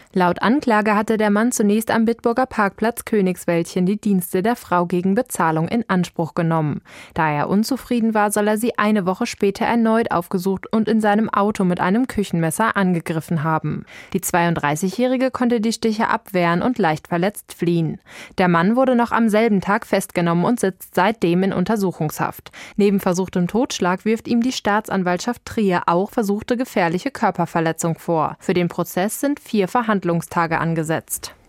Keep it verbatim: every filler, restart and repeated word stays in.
Laut Anklage hatte der Mann zunächst am Bitburger Parkplatz Königswäldchen die Dienste der Frau gegen Bezahlung in Anspruch genommen. Da er unzufrieden war, soll er sie eine Woche später erneut aufgesucht und in seinem Auto mit einem Küchenmesser angegriffen haben. Die zweiunddreißigjährige konnte die Stiche abwehren und leicht verletzt fliehen. Der Mann wurde noch am selben Tag festgenommen und sitzt seitdem in Untersuchungshaft. Neben versuchtem Totschlag wirft ihm die Staatsanwaltschaft Trier auch versuchte gefährliche Körperverletzung vor. Für den Prozess sind vier Verhandlungstage angesetzt.